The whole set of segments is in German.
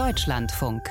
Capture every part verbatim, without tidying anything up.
Deutschlandfunk.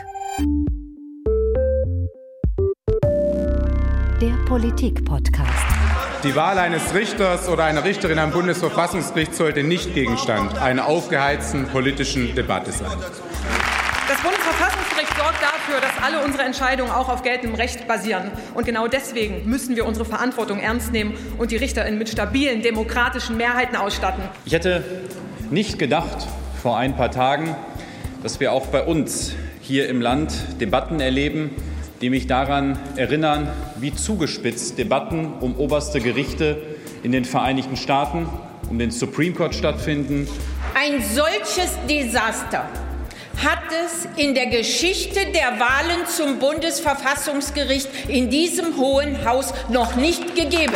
Der Politik-Podcast. Die Wahl eines Richters oder einer Richterin am Bundesverfassungsgericht sollte nicht Gegenstand einer aufgeheizten politischen Debatte sein. Das Bundesverfassungsgericht sorgt dafür, dass alle unsere Entscheidungen auch auf geltendem Recht basieren. Und genau deswegen müssen wir unsere Verantwortung ernst nehmen und die RichterInnen mit stabilen, demokratischen Mehrheiten ausstatten. Ich hätte nicht gedacht vor ein paar Tagen, dass wir auch bei uns hier im Land Debatten erleben, die mich daran erinnern, wie zugespitzt Debatten um oberste Gerichte in den Vereinigten Staaten, um den Supreme Court stattfinden. Ein solches Desaster hat es in der Geschichte der Wahlen zum Bundesverfassungsgericht in diesem Hohen Haus noch nicht gegeben.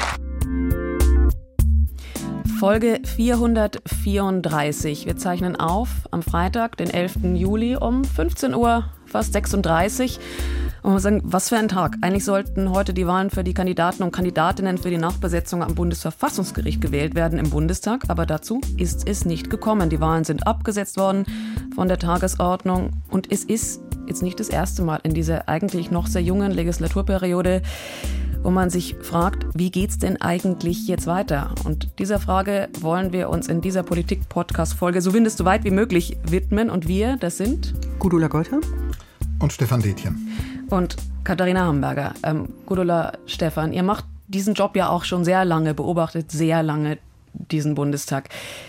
Folge vierhundertvierunddreißig. Wir zeichnen auf am Freitag, den elften Juli um fünfzehn Uhr, fast sechsunddreißig. Und wir sagen, was für ein Tag. Eigentlich sollten heute die Wahlen für die Kandidaten und Kandidatinnen für die Nachbesetzung am Bundesverfassungsgericht gewählt werden im Bundestag. Aber dazu ist es nicht gekommen. Die Wahlen sind abgesetzt worden von der Tagesordnung. Und es ist jetzt nicht das erste Mal in dieser eigentlich noch sehr jungen Legislaturperiode, wo man sich fragt, wie geht's denn eigentlich jetzt weiter? Und dieser Frage wollen wir uns in dieser Politik-Podcast-Folge so windest so weit wie möglich widmen. Und wir, das sind Gudula Geuter und Stefan Detjen. Und Katharina Hamburger. Ähm, Gudula, Stefan, ihr macht diesen Job ja auch schon sehr lange, beobachtet sehr lange diesen Bundestag.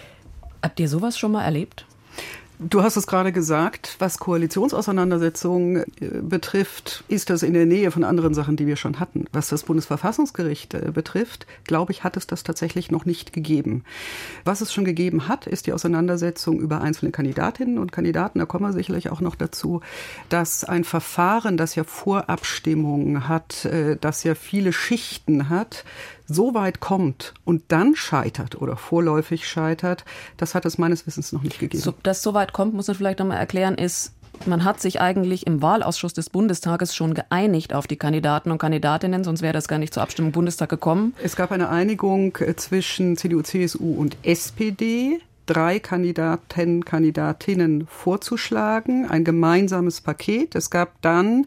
Habt ihr sowas schon mal erlebt? Du hast es gerade gesagt, was Koalitionsauseinandersetzungen betrifft, ist das in der Nähe von anderen Sachen, die wir schon hatten. Was das Bundesverfassungsgericht betrifft, glaube ich, hat es das tatsächlich noch nicht gegeben. Was es schon gegeben hat, ist die Auseinandersetzung über einzelne Kandidatinnen und Kandidaten. Da kommen wir sicherlich auch noch dazu, dass ein Verfahren, das ja Vorabstimmungen hat, das ja viele Schichten hat, so weit kommt und dann scheitert oder vorläufig scheitert, das hat es meines Wissens noch nicht gegeben. So, dass so weit kommt, muss man vielleicht nochmal erklären, ist, man hat sich eigentlich im Wahlausschuss des Bundestages schon geeinigt auf die Kandidaten und Kandidatinnen, sonst wäre das gar nicht zur Abstimmung im Bundestag gekommen. Es gab eine Einigung zwischen C D U, C S U und S P D, drei Kandidaten, Kandidatinnen vorzuschlagen, ein gemeinsames Paket. Es gab dann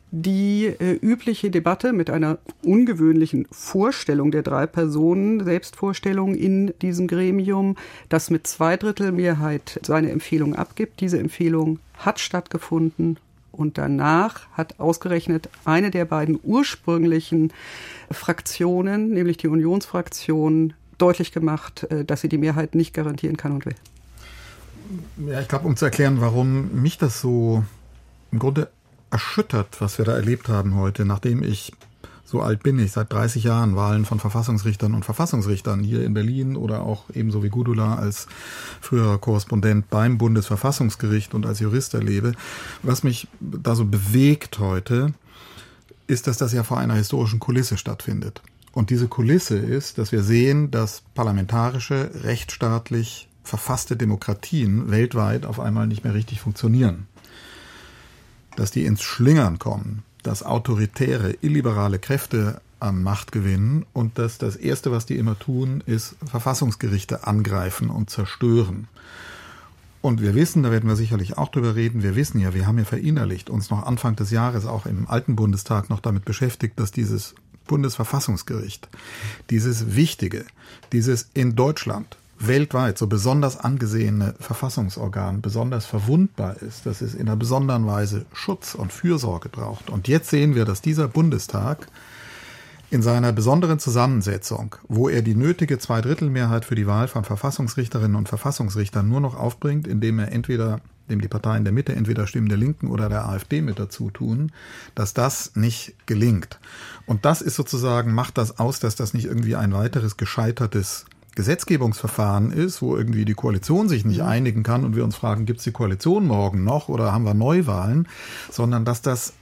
die äh, übliche Debatte mit einer ungewöhnlichen Vorstellung der drei Personen, Selbstvorstellung in diesem Gremium, das mit Zweidrittelmehrheit seine Empfehlung abgibt. Diese Empfehlung hat stattgefunden und danach hat ausgerechnet eine der beiden ursprünglichen Fraktionen, nämlich die Unionsfraktion, deutlich gemacht, äh, dass sie die Mehrheit nicht garantieren kann und will. Ja, ich glaube, um zu erklären, warum mich das so im Grunde erschüttert, was wir da erlebt haben heute, nachdem ich, so alt bin ich, seit dreißig Jahren Wahlen von Verfassungsrichtern und Verfassungsrichtern hier in Berlin oder auch ebenso wie Gudula als früherer Korrespondent beim Bundesverfassungsgericht und als Jurist erlebe. Was mich da so bewegt heute, ist, dass das ja vor einer historischen Kulisse stattfindet. Und diese Kulisse ist, dass wir sehen, dass parlamentarische, rechtsstaatlich verfasste Demokratien weltweit auf einmal nicht mehr richtig funktionieren. Dass die ins Schlingern kommen, dass autoritäre, illiberale Kräfte an Macht gewinnen und dass das Erste, was die immer tun, ist Verfassungsgerichte angreifen und zerstören. Und wir wissen, da werden wir sicherlich auch drüber reden, wir wissen ja, wir haben ja verinnerlicht, uns noch Anfang des Jahres auch im alten Bundestag noch damit beschäftigt, dass dieses Bundesverfassungsgericht, dieses wichtige, dieses in Deutschland weltweit so besonders angesehene Verfassungsorgan besonders verwundbar ist, dass es in einer besonderen Weise Schutz und Fürsorge braucht. Und jetzt sehen wir, dass dieser Bundestag in seiner besonderen Zusammensetzung, wo er die nötige Zweidrittelmehrheit für die Wahl von Verfassungsrichterinnen und Verfassungsrichtern nur noch aufbringt, indem er entweder, dem die Parteien der Mitte entweder Stimmen der Linken oder der AfD mit dazu tun, dass das nicht gelingt. Und das ist sozusagen, macht das aus, dass das nicht irgendwie ein weiteres gescheitertes Gesetzgebungsverfahren ist, wo irgendwie die Koalition sich nicht einigen kann und wir uns fragen, gibt es die Koalition morgen noch oder haben wir Neuwahlen, sondern dass das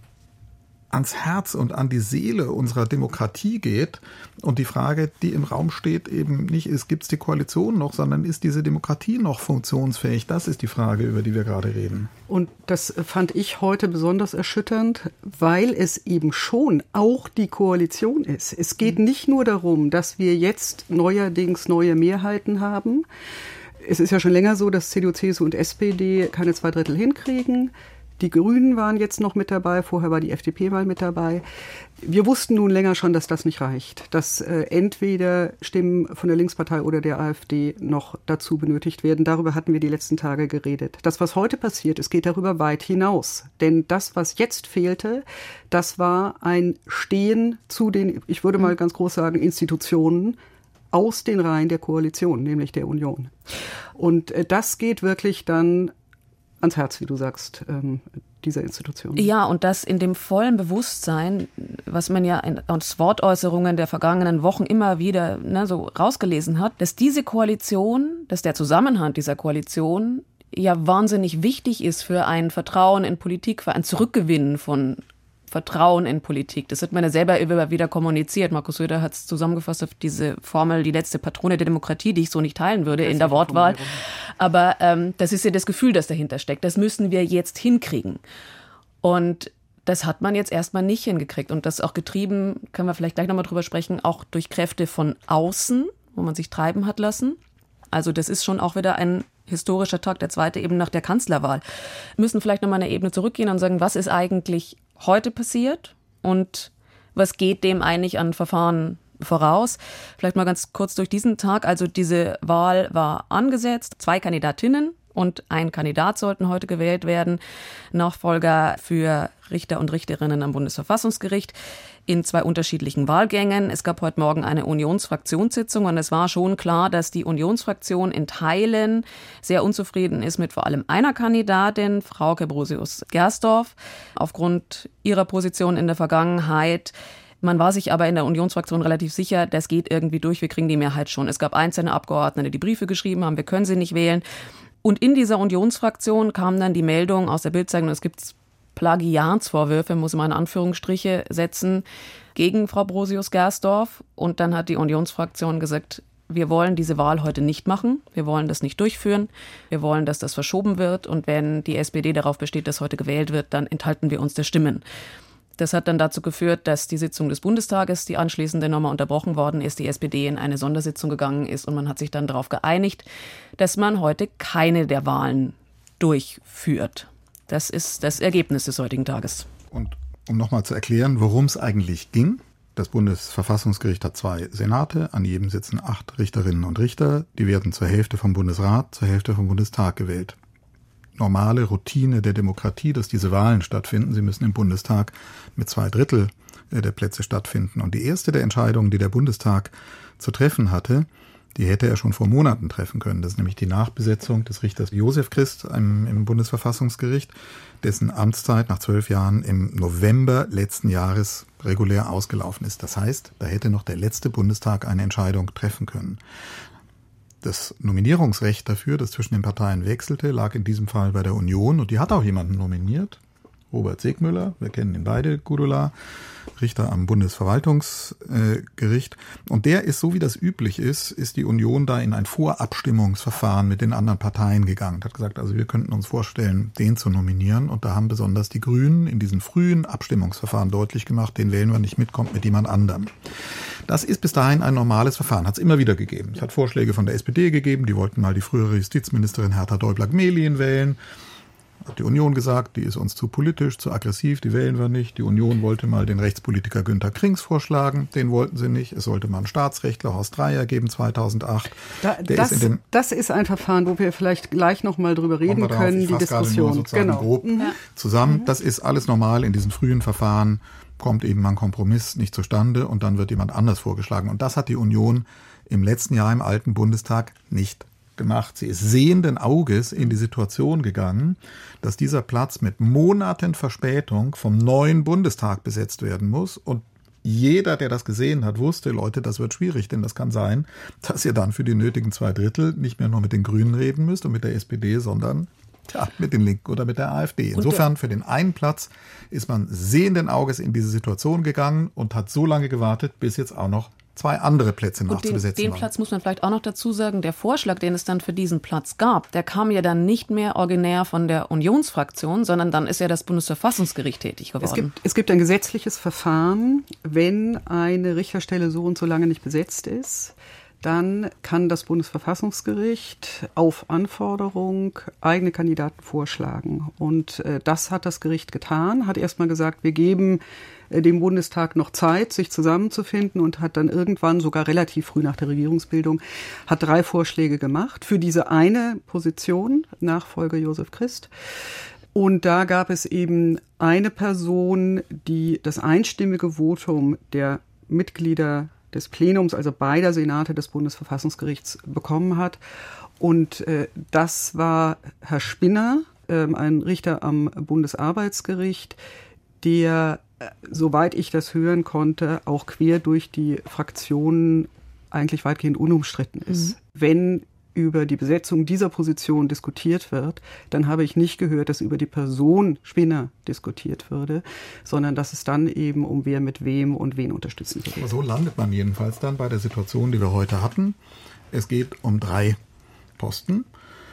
ans Herz und an die Seele unserer Demokratie geht und die Frage, die im Raum steht, eben nicht ist, gibt es die Koalition noch, sondern ist diese Demokratie noch funktionsfähig? Das ist die Frage, über die wir gerade reden. Und das fand ich heute besonders erschütternd, weil es eben schon auch die Koalition ist. Es geht nicht nur darum, dass wir jetzt neuerdings neue Mehrheiten haben. Es ist ja schon länger so, dass C D U, C S U und S P D keine zwei Drittel hinkriegen. Die Grünen waren jetzt noch mit dabei, vorher war die F D P mal mit dabei. Wir wussten nun länger schon, dass das nicht reicht, dass äh, entweder Stimmen von der Linkspartei oder der AfD noch dazu benötigt werden. Darüber hatten wir die letzten Tage geredet. Das, was heute passiert ist, geht darüber weit hinaus. Denn das, was jetzt fehlte, das war ein Stehen zu den, ich würde mal ganz groß sagen, Institutionen aus den Reihen der Koalition, nämlich der Union. Und äh, das geht wirklich dann ans Herz, wie du sagst, ähm, dieser Institution. Ja, und das in dem vollen Bewusstsein, was man ja in, aus Wortäußerungen der vergangenen Wochen immer wieder ne, so rausgelesen hat, dass diese Koalition, dass der Zusammenhang dieser Koalition ja wahnsinnig wichtig ist für ein Vertrauen in Politik, für ein Zurückgewinnen von Vertrauen in Politik. Das hat man ja selber immer wieder kommuniziert. Markus Söder hat es zusammengefasst auf diese Formel, die letzte Patrone der Demokratie, die ich so nicht teilen würde in der Wortwahl. Aber ähm, das ist ja das Gefühl, das dahinter steckt. Das müssen wir jetzt hinkriegen. Und das hat man jetzt erstmal nicht hingekriegt. Und das auch getrieben, können wir vielleicht gleich nochmal drüber sprechen, auch durch Kräfte von außen, wo man sich treiben hat lassen. Also das ist schon auch wieder ein historischer Tag, der zweite eben nach der Kanzlerwahl. Wir müssen vielleicht nochmal eine Ebene zurückgehen und sagen, was ist eigentlich heute passiert und was geht dem eigentlich an Verfahren voraus? Vielleicht mal ganz kurz durch diesen Tag. Also diese Wahl war angesetzt. Zwei Kandidatinnen und ein Kandidat sollten heute gewählt werden. Nachfolger für Richter und Richterinnen am Bundesverfassungsgericht in zwei unterschiedlichen Wahlgängen. Es gab heute Morgen eine Unionsfraktionssitzung und es war schon klar, dass die Unionsfraktion in Teilen sehr unzufrieden ist mit vor allem einer Kandidatin, Frauke Brosius-Gersdorf, aufgrund ihrer Position in der Vergangenheit. Man war sich aber in der Unionsfraktion relativ sicher, das geht irgendwie durch, wir kriegen die Mehrheit schon. Es gab einzelne Abgeordnete, die Briefe geschrieben haben, wir können sie nicht wählen. Und in dieser Unionsfraktion kam dann die Meldung aus der Bild-Zeitung, es gibt Plagiatsvorwürfe, muss man in Anführungsstriche setzen, gegen Frau Brosius-Gersdorf. Und dann hat die Unionsfraktion gesagt, wir wollen diese Wahl heute nicht machen, wir wollen das nicht durchführen, wir wollen, dass das verschoben wird. Und wenn die S P D darauf besteht, dass heute gewählt wird, dann enthalten wir uns der Stimmen. Das hat dann dazu geführt, dass die Sitzung des Bundestages, die anschließende nochmal unterbrochen worden ist, die S P D in eine Sondersitzung gegangen ist und man hat sich dann darauf geeinigt, dass man heute keine der Wahlen durchführt. Das ist das Ergebnis des heutigen Tages. Und um nochmal zu erklären, worum es eigentlich ging. Das Bundesverfassungsgericht hat zwei Senate, an jedem sitzen acht Richterinnen und Richter. Die werden zur Hälfte vom Bundesrat, zur Hälfte vom Bundestag gewählt. Normale Routine der Demokratie, dass diese Wahlen stattfinden. Sie müssen im Bundestag mit zwei Drittel der Plätze stattfinden. Und die erste der Entscheidungen, die der Bundestag zu treffen hatte, die hätte er schon vor Monaten treffen können. Das ist nämlich die Nachbesetzung des Richters Josef Christ im, im Bundesverfassungsgericht, dessen Amtszeit nach zwölf Jahren im November letzten Jahres regulär ausgelaufen ist. Das heißt, da hätte noch der letzte Bundestag eine Entscheidung treffen können. Das Nominierungsrecht dafür, das zwischen den Parteien wechselte, lag in diesem Fall bei der Union und die hat auch jemanden nominiert. Robert Segmüller, wir kennen ihn beide, Gudula, Richter am Bundesverwaltungsgericht. Und der ist, so wie das üblich ist, ist die Union da in ein Vorabstimmungsverfahren mit den anderen Parteien gegangen. Hat gesagt, also wir könnten uns vorstellen, den zu nominieren. Und da haben besonders die Grünen in diesen frühen Abstimmungsverfahren deutlich gemacht, den wählen wir nicht mit, kommt mit jemand anderem. Das ist bis dahin ein normales Verfahren, hat es immer wieder gegeben. Es hat Vorschläge von der S P D gegeben, die wollten mal die frühere Justizministerin Hertha Däubler-Gmelin wählen. Hat die Union gesagt, die ist uns zu politisch, zu aggressiv, die wählen wir nicht. Die Union wollte mal den Rechtspolitiker Günter Krings vorschlagen, den wollten sie nicht. Es sollte mal einen Staatsrechtler, Horst Dreier, geben zweitausacht. Da, das, ist in dem, das ist ein Verfahren, wo wir vielleicht gleich noch mal drüber reden können, die Diskussion. Genau. Grob mhm. zusammen. Das ist alles normal in diesen frühen Verfahren, kommt eben ein Kompromiss nicht zustande und dann wird jemand anders vorgeschlagen. Und das hat die Union im letzten Jahr im alten Bundestag nicht gemacht. Sie ist sehenden Auges in die Situation gegangen, dass dieser Platz mit Monaten Verspätung vom neuen Bundestag besetzt werden muss. Und jeder, der das gesehen hat, wusste, Leute, das wird schwierig, denn das kann sein, dass ihr dann für die nötigen zwei Drittel nicht mehr nur mit den Grünen reden müsst und mit der S P D, sondern tja, mit den Linken oder mit der AfD. Insofern für den einen Platz ist man sehenden Auges in diese Situation gegangen und hat so lange gewartet, bis jetzt auch noch zwei andere Plätze noch zu besetzen waren. Den Platz muss man vielleicht auch noch dazu sagen, der Vorschlag, den es dann für diesen Platz gab, der kam ja dann nicht mehr originär von der Unionsfraktion, sondern dann ist ja das Bundesverfassungsgericht tätig geworden. Es gibt, es gibt ein gesetzliches Verfahren, wenn eine Richterstelle so und so lange nicht besetzt ist, dann kann das Bundesverfassungsgericht auf Anforderung eigene Kandidaten vorschlagen. Und äh, das hat das Gericht getan, hat erstmal gesagt, wir geben äh, dem Bundestag noch Zeit, sich zusammenzufinden, und hat dann irgendwann, sogar relativ früh nach der Regierungsbildung, hat drei Vorschläge gemacht für diese eine Position, Nachfolger Josef Christ. Und da gab es eben eine Person, die das einstimmige Votum der Mitglieder des Plenums, also beider Senate des Bundesverfassungsgerichts, bekommen hat. Und äh, das war Herr Spinner, äh, ein Richter am Bundesarbeitsgericht, der, äh, soweit ich das hören konnte, auch quer durch die Fraktionen eigentlich weitgehend unumstritten ist. Mhm. Wenn über die Besetzung dieser Position diskutiert wird, dann habe ich nicht gehört, dass über die Person Spinner diskutiert würde, sondern dass es dann eben um wer mit wem und wen unterstützen würde. Aber so landet man jedenfalls dann bei der Situation, die wir heute hatten. Es geht um drei Posten.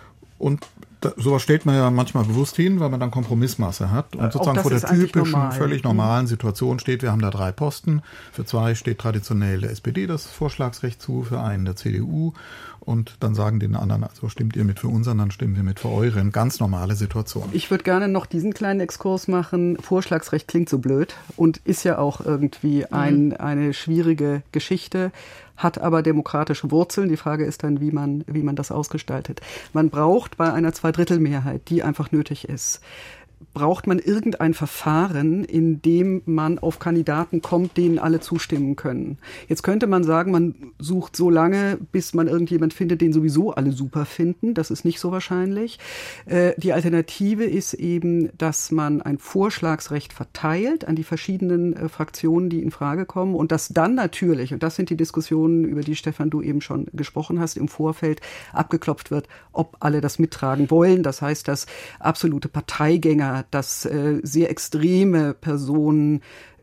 Und da, sowas stellt man ja manchmal bewusst hin, weil man dann Kompromissmasse hat und sozusagen vor der typischen, normal. völlig normalen Situation steht. Wir haben da drei Posten. Für zwei steht traditionell der S P D das Vorschlagsrecht zu, für einen der C D U. Und dann sagen den anderen, also stimmt ihr mit für unseren, dann stimmen wir mit für euren. Ganz normale Situation. Ich würde gerne noch diesen kleinen Exkurs machen. Vorschlagsrecht klingt so blöd und ist ja auch irgendwie ein, eine schwierige Geschichte, hat aber demokratische Wurzeln. Die Frage ist dann, wie man, wie man das ausgestaltet. Man braucht bei einer Zweidrittelmehrheit, die einfach nötig ist, braucht man irgendein Verfahren, in dem man auf Kandidaten kommt, denen alle zustimmen können. Jetzt könnte man sagen, man sucht so lange, bis man irgendjemand findet, den sowieso alle super finden. Das ist nicht so wahrscheinlich. Äh, die Alternative ist eben, dass man ein Vorschlagsrecht verteilt an die verschiedenen äh, Fraktionen, die in Frage kommen, und dass dann natürlich, und das sind die Diskussionen, über die, Stefan, du eben schon gesprochen hast, im Vorfeld abgeklopft wird, ob alle das mittragen wollen. Das heißt, dass absolute Parteigänger, dass äh, sehr extreme Personen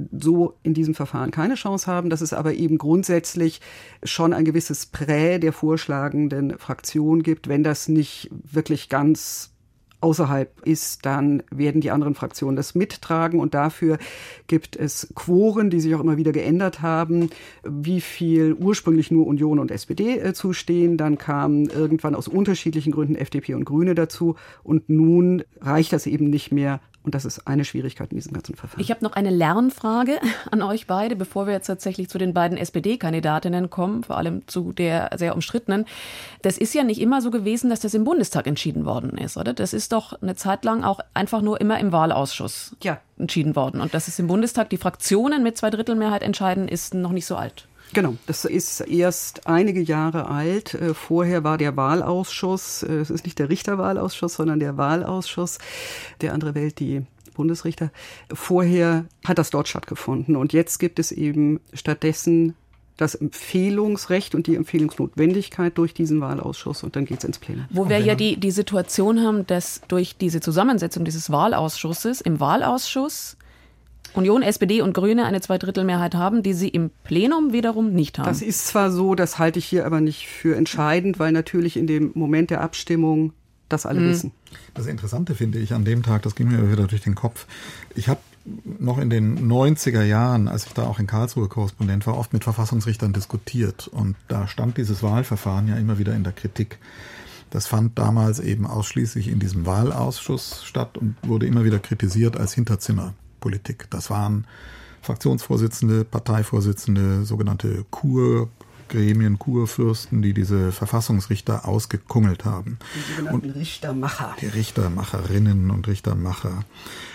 so in diesem Verfahren keine Chance haben, dass es aber eben grundsätzlich schon ein gewisses Prä der vorschlagenden Fraktion gibt. Wenn das nicht wirklich ganz außerhalb ist, dann werden die anderen Fraktionen das mittragen, und dafür gibt es Quoren, die sich auch immer wieder geändert haben, wie viel ursprünglich nur Union und S P D äh, zustehen, dann kamen irgendwann aus unterschiedlichen Gründen F D P und Grüne dazu, und nun reicht das eben nicht mehr. Und das ist eine Schwierigkeit in diesem ganzen Verfahren. Ich habe noch eine Lernfrage an euch beide, bevor wir jetzt tatsächlich zu den beiden S P D-Kandidatinnen kommen, vor allem zu der sehr umstrittenen. Das ist ja nicht immer so gewesen, dass das im Bundestag entschieden worden ist, oder? Das ist doch eine Zeit lang auch einfach nur immer im Wahlausschuss ja. entschieden worden. Und dass es im Bundestag die Fraktionen mit Zweidrittelmehrheit entscheiden, ist noch nicht so alt. Genau, das ist erst einige Jahre alt. Vorher war der Wahlausschuss, es ist nicht der Richterwahlausschuss, sondern der Wahlausschuss, der andere wählt die Bundesrichter. Vorher hat das dort stattgefunden, und jetzt gibt es eben stattdessen das Empfehlungsrecht und die Empfehlungsnotwendigkeit durch diesen Wahlausschuss, und dann geht es ins Plenum. Wo wir ja die, die Situation haben, dass durch diese Zusammensetzung dieses Wahlausschusses im Wahlausschuss Union, S P D und Grüne eine Zweidrittelmehrheit haben, die sie im Plenum wiederum nicht haben. Das ist zwar so, das halte ich hier aber nicht für entscheidend, weil natürlich in dem Moment der Abstimmung das alle mhm. wissen. Das Interessante finde ich an dem Tag, das ging mir wieder durch den Kopf, ich habe noch in den neunziger Jahren, als ich da auch in Karlsruhe Korrespondent war, oft mit Verfassungsrichtern diskutiert, und da stand dieses Wahlverfahren ja immer wieder in der Kritik. Das fand damals eben ausschließlich in diesem Wahlausschuss statt und wurde immer wieder kritisiert als Hinterzimmer. Politik. Das waren Fraktionsvorsitzende, Parteivorsitzende, sogenannte Kurgremien, Kurfürsten, die diese Verfassungsrichter ausgekungelt haben. Die sogenannten und Richtermacher. Die Richtermacherinnen und Richtermacher.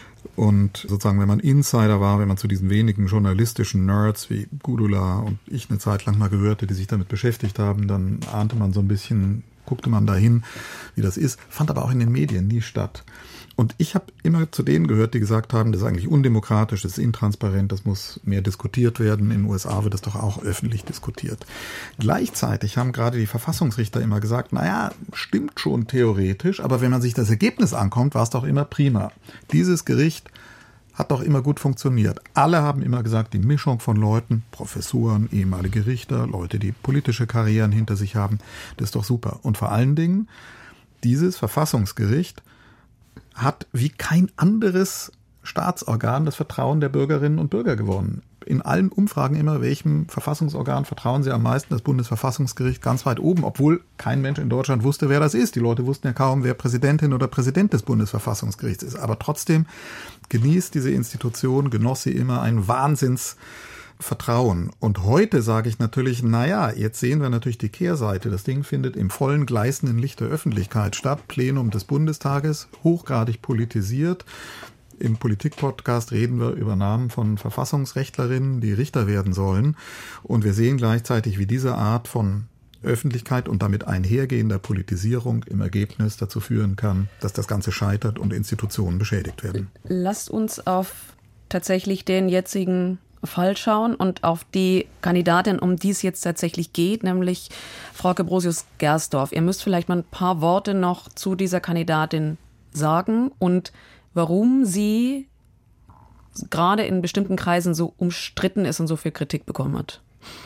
Und sozusagen, wenn man Insider war, wenn man zu diesen wenigen journalistischen Nerds wie Gudula und ich eine Zeit lang mal gehörte, die sich damit beschäftigt haben, dann ahnte man so ein bisschen, guckte man dahin, wie das ist, fand aber auch in den Medien nie statt. Und ich habe immer zu denen gehört, die gesagt haben, das ist eigentlich undemokratisch, das ist intransparent, das muss mehr diskutiert werden. In den U S A wird das doch auch öffentlich diskutiert. Gleichzeitig haben gerade die Verfassungsrichter immer gesagt, naja, stimmt schon theoretisch, aber wenn man sich das Ergebnis ankommt, war es doch immer prima. Dieses Gericht hat doch immer gut funktioniert. Alle haben immer gesagt, die Mischung von Leuten, Professoren, ehemalige Richter, Leute, die politische Karrieren hinter sich haben, das ist doch super. Und vor allen Dingen, dieses Verfassungsgericht hat wie kein anderes Staatsorgan das Vertrauen der Bürgerinnen und Bürger gewonnen. in allen Umfragen immer, welchem Verfassungsorgan vertrauen Sie am meisten? Das Bundesverfassungsgericht ganz weit oben, obwohl kein Mensch in Deutschland wusste, wer das ist. Die Leute wussten ja kaum, wer Präsidentin oder Präsident des Bundesverfassungsgerichts ist. Aber trotzdem genießt diese Institution, genoss sie immer ein Wahnsinnsvertrauen. Und heute sage ich natürlich, naja, jetzt sehen wir natürlich die Kehrseite. Das Ding findet im vollen gleißenden Licht der Öffentlichkeit statt. Plenum des Bundestages, hochgradig politisiert. Im Politik-Podcast reden wir über Namen von Verfassungsrechtlerinnen, die Richter werden sollen. Und wir sehen gleichzeitig, wie diese Art von Öffentlichkeit und damit einhergehender Politisierung im Ergebnis dazu führen kann, dass das Ganze scheitert und Institutionen beschädigt werden. Lasst uns auf tatsächlich den jetzigen Fall schauen und auf die Kandidatin, um die es jetzt tatsächlich geht, nämlich Frau Gebrosius-Gersdorf. Ihr müsst vielleicht mal ein paar Worte noch zu dieser Kandidatin sagen und warum sie gerade in bestimmten Kreisen so umstritten ist und so viel Kritik bekommen hat.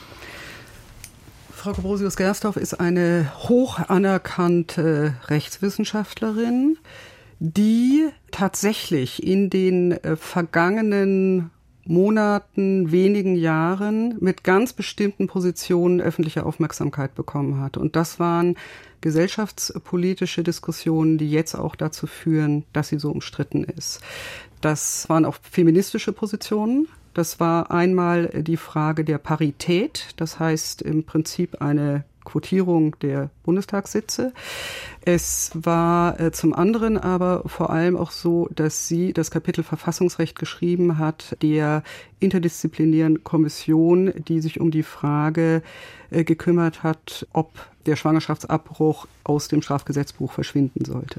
Frau Gebrosius-Gersdorf ist eine hoch anerkannte Rechtswissenschaftlerin, die tatsächlich in den vergangenen Monaten, wenigen Jahren mit ganz bestimmten Positionen öffentliche Aufmerksamkeit bekommen hat. Und das waren gesellschaftspolitische Diskussionen, die jetzt auch dazu führen, dass sie so umstritten ist. Das waren auch feministische Positionen. Das war einmal die Frage der Parität, das heißt im Prinzip eine Quotierung der Bundestagssitze. Es war äh, zum anderen aber vor allem auch so, dass sie das Kapitel Verfassungsrecht geschrieben hat, der interdisziplinären Kommission, die sich um die Frage äh, gekümmert hat, ob der Schwangerschaftsabbruch aus dem Strafgesetzbuch verschwinden sollte.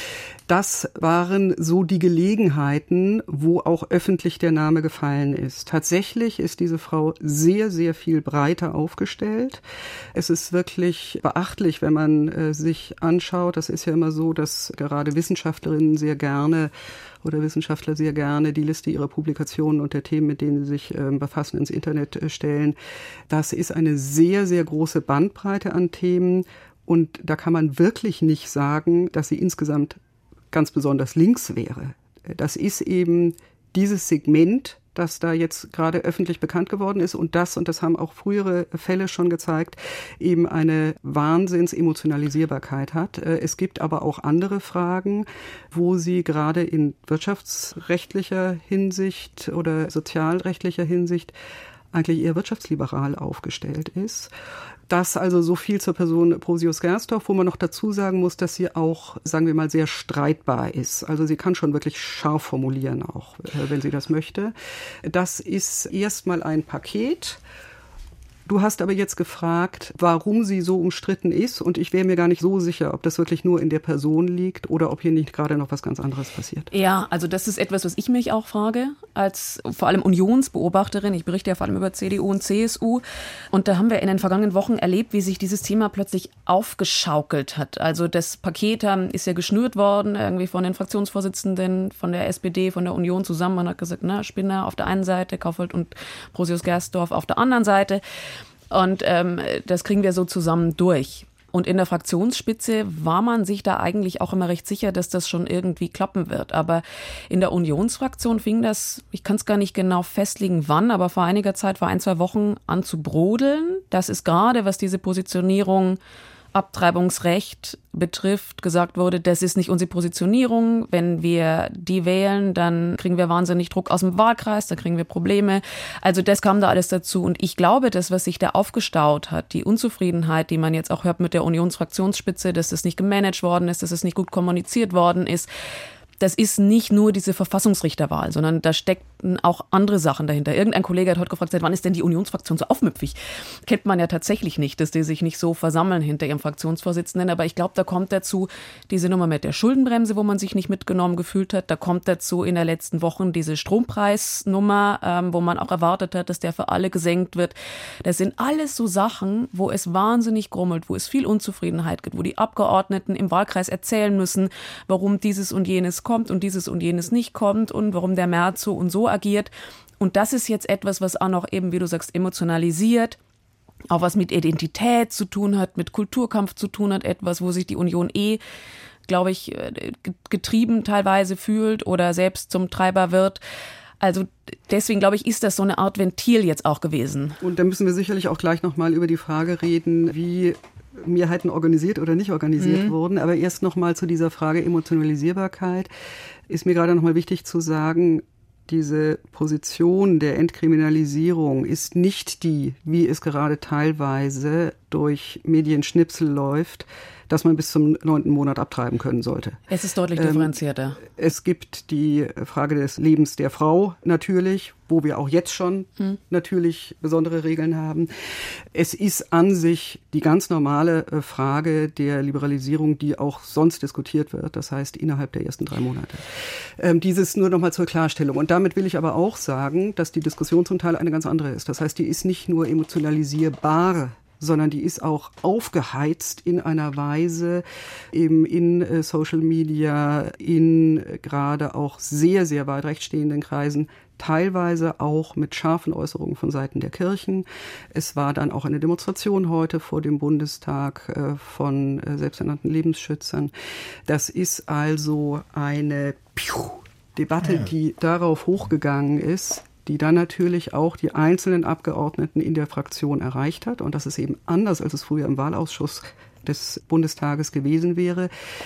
Das waren so die Gelegenheiten, wo auch öffentlich der Name gefallen ist. Tatsächlich ist diese Frau sehr, sehr viel breiter aufgestellt. Es ist wirklich beachtlich, wenn man äh, sich anschaut. Das ist ja immer so, dass gerade Wissenschaftlerinnen sehr gerne oder Wissenschaftler sehr gerne die Liste ihrer Publikationen und der Themen, mit denen sie sich äh, befassen, ins Internet äh, stellen. Das ist eine sehr, sehr große Bandbreite an Themen. Und da kann man wirklich nicht sagen, dass sie insgesamt ganz besonders links wäre. Das ist eben dieses Segment, das da jetzt gerade öffentlich bekannt geworden ist und das, und das haben auch frühere Fälle schon gezeigt, eben eine Wahnsinns-Emotionalisierbarkeit hat. Es gibt aber auch andere Fragen, wo sie gerade in wirtschaftsrechtlicher Hinsicht oder sozialrechtlicher Hinsicht eigentlich eher wirtschaftsliberal aufgestellt ist. Das also so viel zur Person Gebrosius-Gersdorf, wo man noch dazu sagen muss, dass sie auch, sagen wir mal, sehr streitbar ist. Also sie kann schon wirklich scharf formulieren, auch wenn sie das möchte. Das ist erstmal ein Paket. Du hast aber jetzt gefragt, warum sie so umstritten ist, und ich wäre mir gar nicht so sicher, ob das wirklich nur in der Person liegt oder ob hier nicht gerade noch was ganz anderes passiert. Ja, also das ist etwas, was ich mich auch frage, als vor allem Unionsbeobachterin. Ich berichte ja vor allem über C D U und C S U, und da haben wir in den vergangenen Wochen erlebt, wie sich dieses Thema plötzlich aufgeschaukelt hat. Also das Paket ist ja geschnürt worden, irgendwie von den Fraktionsvorsitzenden, von der S P D, von der Union zusammen. Man hat gesagt, na, Spinner auf der einen Seite, Kaufhold und Gebrosius-Gersdorf auf der anderen Seite. Und ähm, das kriegen wir so zusammen durch. Und in der Fraktionsspitze war man sich da eigentlich auch immer recht sicher, dass das schon irgendwie klappen wird. Aber in der Unionsfraktion fing das, ich kann es gar nicht genau festlegen, wann, aber vor einiger Zeit, vor ein, zwei Wochen an zu brodeln. Das ist gerade, was diese Positionierung Abtreibungsrecht betrifft, gesagt wurde, das ist nicht unsere Positionierung. Wenn wir die wählen, dann kriegen wir wahnsinnig Druck aus dem Wahlkreis, da kriegen wir Probleme. Also das kam da alles dazu. Und ich glaube, das, was sich da aufgestaut hat, die Unzufriedenheit, die man jetzt auch hört mit der Unionsfraktionsspitze, dass das nicht gemanagt worden ist, dass es nicht gut kommuniziert worden ist, das ist nicht nur diese Verfassungsrichterwahl, sondern da steckten auch andere Sachen dahinter. Irgendein Kollege hat heute gefragt, seit wann ist denn die Unionsfraktion so aufmüpfig? Kennt man ja tatsächlich nicht, dass die sich nicht so versammeln hinter ihrem Fraktionsvorsitzenden. Aber ich glaube, da kommt dazu diese Nummer mit der Schuldenbremse, wo man sich nicht mitgenommen gefühlt hat. Da kommt dazu in den letzten Wochen diese Strompreisnummer, ähm, wo man auch erwartet hat, dass der für alle gesenkt wird. Das sind alles so Sachen, wo es wahnsinnig grummelt, wo es viel Unzufriedenheit gibt, wo die Abgeordneten im Wahlkreis erzählen müssen, warum dieses und jenes kommt und dieses und jenes nicht kommt und warum der Merz so und so agiert. Und das ist jetzt etwas, was auch noch eben, wie du sagst, emotionalisiert, auch was mit Identität zu tun hat, mit Kulturkampf zu tun hat, etwas, wo sich die Union eh, glaube ich, getrieben teilweise fühlt oder selbst zum Treiber wird. Also deswegen, glaube ich, ist das so eine Art Ventil jetzt auch gewesen. Und da müssen wir sicherlich auch gleich nochmal über die Frage reden, wie Mehrheiten organisiert oder nicht organisiert mhm. wurden. Aber erst nochmal zu dieser Frage Emotionalisierbarkeit. Ist mir gerade nochmal wichtig zu sagen, diese Position der Entkriminalisierung ist nicht die, wie es gerade teilweise durch Medienschnipsel läuft, dass man bis zum neunten Monat abtreiben können sollte. Es ist deutlich differenzierter. Ähm, es gibt die Frage des Lebens der Frau natürlich, wo wir auch jetzt schon hm. natürlich besondere Regeln haben. Es ist an sich die ganz normale Frage der Liberalisierung, die auch sonst diskutiert wird, das heißt innerhalb der ersten drei Monate. Ähm, dieses nur noch mal zur Klarstellung. Und damit will ich aber auch sagen, dass die Diskussion zum Teil eine ganz andere ist. Das heißt, die ist nicht nur emotionalisierbar, sondern die ist auch aufgeheizt in einer Weise eben in äh, Social Media, in äh, gerade auch sehr, sehr weit rechts stehenden Kreisen, teilweise auch mit scharfen Äußerungen von Seiten der Kirchen. Es war dann auch eine Demonstration heute vor dem Bundestag äh, von äh, selbsternannten Lebensschützern. Das ist also eine Piu, Debatte, ja. die darauf hochgegangen ist, die dann natürlich auch die einzelnen Abgeordneten in der Fraktion erreicht hat. Und das ist eben anders, als es früher im Wahlausschuss des Bundestages gewesen wäre,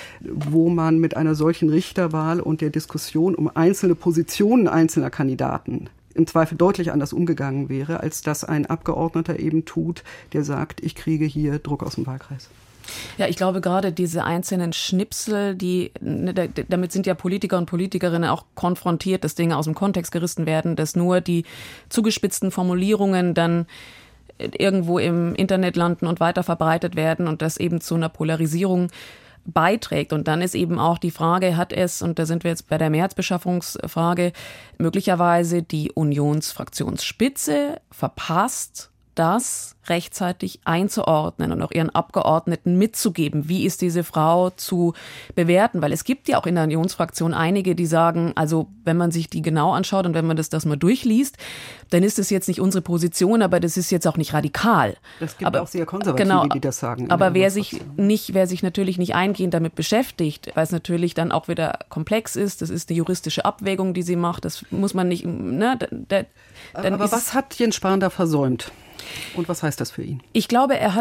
wo man mit einer solchen Richterwahl und der Diskussion um einzelne Positionen einzelner Kandidaten im Zweifel deutlich anders umgegangen wäre, als das ein Abgeordneter eben tut, der sagt, ich kriege hier Druck aus dem Wahlkreis. Ja, ich glaube gerade diese einzelnen Schnipsel, die ne, damit sind ja Politiker und Politikerinnen auch konfrontiert, dass Dinge aus dem Kontext gerissen werden, dass nur die zugespitzten Formulierungen dann irgendwo im Internet landen und weiter verbreitet werden und das eben zu einer Polarisierung beiträgt. Und dann ist eben auch die Frage, hat es, und da sind wir jetzt bei der Mehrheitsbeschaffungsfrage, möglicherweise die Unionsfraktionsspitze verpasst, das rechtzeitig einzuordnen und auch ihren Abgeordneten mitzugeben. Wie ist diese Frau zu bewerten? Weil es gibt ja auch in der Unionsfraktion einige, die sagen, also wenn man sich die genau anschaut und wenn man das, das mal durchliest, dann ist das jetzt nicht unsere Position, aber das ist jetzt auch nicht radikal. Es gibt aber, auch sehr Konservative, genau, die das sagen. Aber wer sich nicht, wer sich natürlich nicht eingehend damit beschäftigt, weil es natürlich dann auch wieder komplex ist, das ist eine juristische Abwägung, die sie macht, das muss man nicht, ne, da, dann aber ist, was hat Jens Spahn da versäumt? Und was heißt das für ihn? Ich glaube, er hat